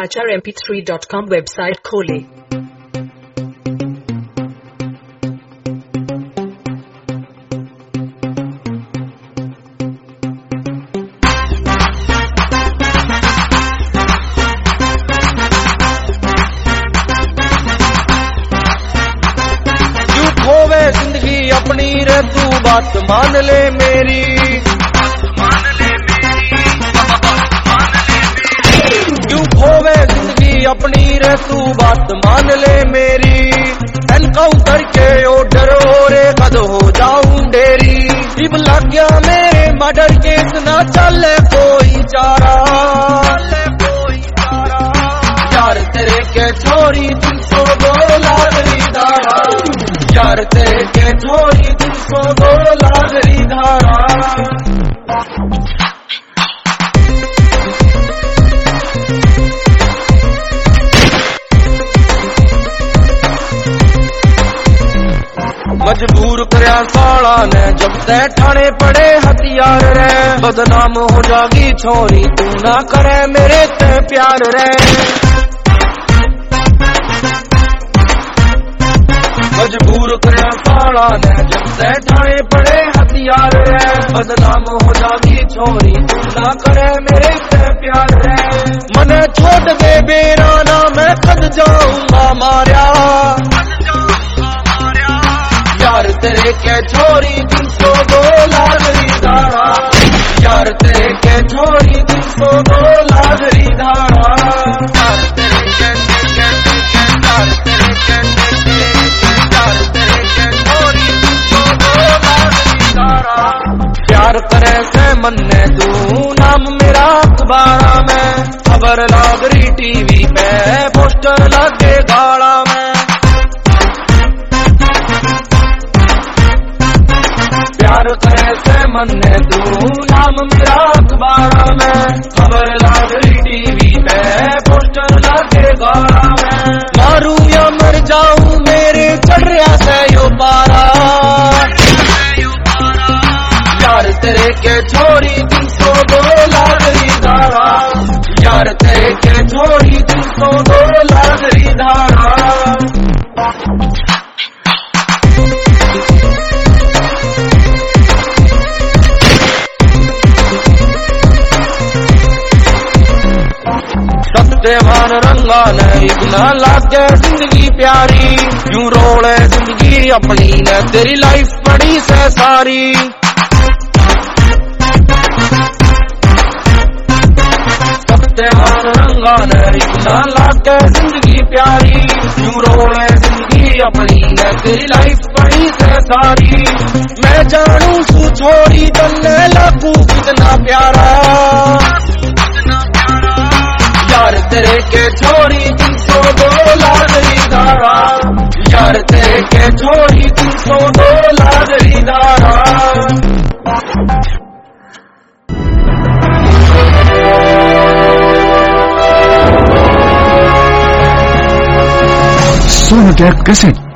HRMP3.com website खोलें। जिंदगी अपनी रे तू बात मान ले मेरी, क्यों खोवे जिंदगी अपनी रे तू बात मान ले मेरी। एनकाउंटर के ऑर्डर हो रे कद हो जाऊं डेरी, जिब लग गया मेरे मर्डर केस ना चले कोई चारा। यार तेरे के छोरी 302 लागरी धारा, यार तेरे के छोरी 302 लागरी धारा। मजबूर करया साला ने जब तय ठाणे पड़े हथियार रे, बदनाम हो जागी छोरी तू ना करे मेरे ते प्यार रे। मजबूर करया साला ने जब तय ठाणे पड़े हथियार रे, बदनाम हो जागी छोरी तू ना करे मेरे ते प्यार रे। मने छोड़ दे बेरा ना मैं कद जाऊंगा मारिया, यार तेरे के छोरी 302 लागरी धारा, यार तेरे के छोरी 302 लागरी धारा। यार तेरे के छोरी 302 लागरी धारा। प्यार करे से मन्ने तू नाम मेरा अखबारा में, खबर लागरी टीवी पे पोस्टर लगे गाड़ा में। प्यार करे से मन्ने तू नाम मेरा अखबारा में, खबर लागरी टीवी पे पोस्टर लगे गाड़ा में। मारू या मर जाऊं मेरे चढ़ रहा से यो पारा, यार तेरे के छोरी 302 लागरी धारा, यार तेरे के छोरी 302 लागरी धारा। सत्यवान रंगा ने इतना लागे जिंदगी प्यारी, क्यों रोले जिंदगी अपनी ने तेरी लाइफ पड़ी से सारी। सत्यवान रंगा ने इतना लागे जिंदगी प्यारी, क्यों रोले जिंदगी अपनी ने तेरी लाइफ पड़ी से सारी। मैं जानू सू छोरी तन्ने लगू कितना प्यारा, यार तेरे के छोरी 302 लागरी धारा, यार तेरे के छोरी 302 लागरी धारा। सोनोटेक कैसेट